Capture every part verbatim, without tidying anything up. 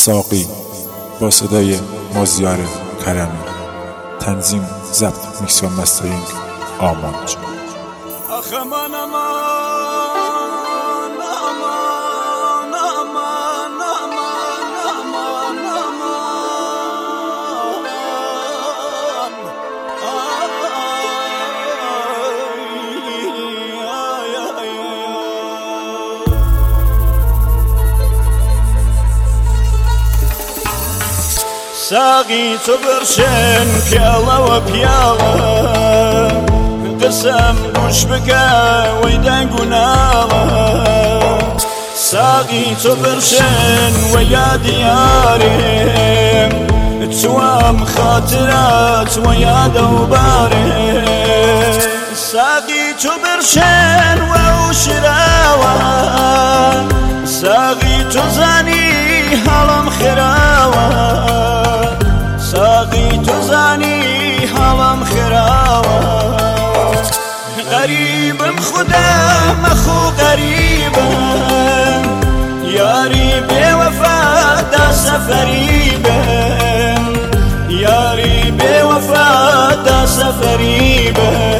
ساقی با صدای مازیار کرمی، تنظیم، ضبط، میکس و مسترینگ آمانج. آخه من امان امان امان امان ساقي تبرشن بيالا وبيالا قسم وش بكا ويدان قنالا ساقي تبرشن ويا دياري توام خاطرات ويا دوباري ساقي تبرشن وشراوة ساقي تزاني هلم خراوة ساقي تزاني هلم خراوة غريب خدا مخو غريبا ياري بوفا دا سفريبا ياري بوفا دا سفريبا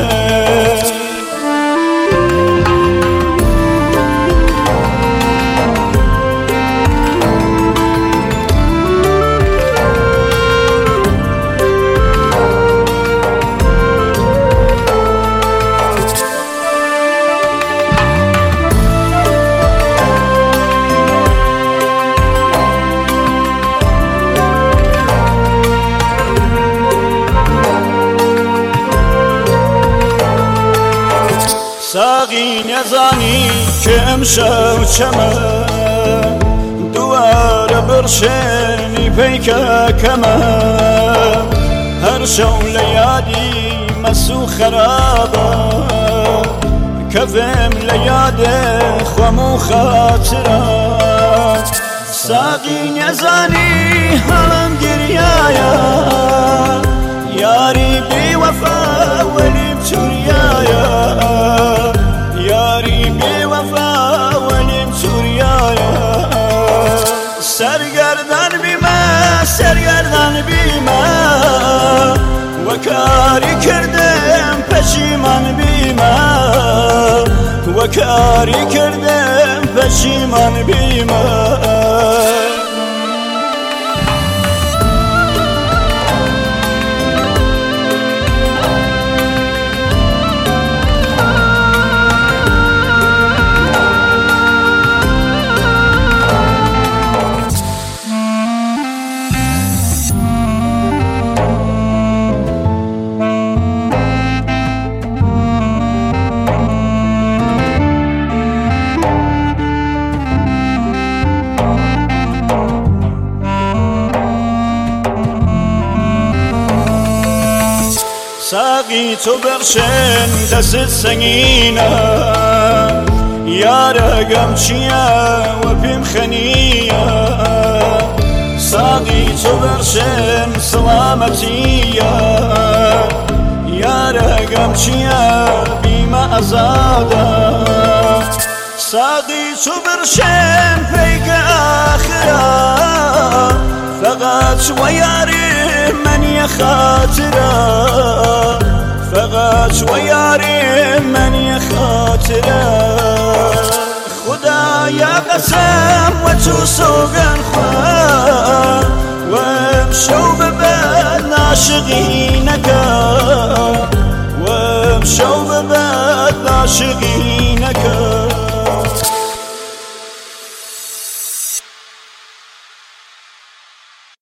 ساقي نزاني كم شو شما دوار برشني بيكا كما هر شو ليالي مسو خرابا كفم ليالي خمو خاطرا ساقي نزاني هلم قريايا ياري بوفا ولي بتوريايا سرگردان بیما سرگردان بیما وکاری کردم پشیمان بیما وکاری کردم پشیمان بیما ساقي تبرشن دست سنگينه يا رقم شيا وبيم خنيه ساقي تبرشن سلامتيه يا رقم شيا بما ازاده ساقي تبرشن فيك اخره فقط وياري من يخاطره فقط وياري من يخاطره خدا يا قسم وتوسوقن خوا وامشوا ببال عاشقينك وامشوا ببال عاشقينك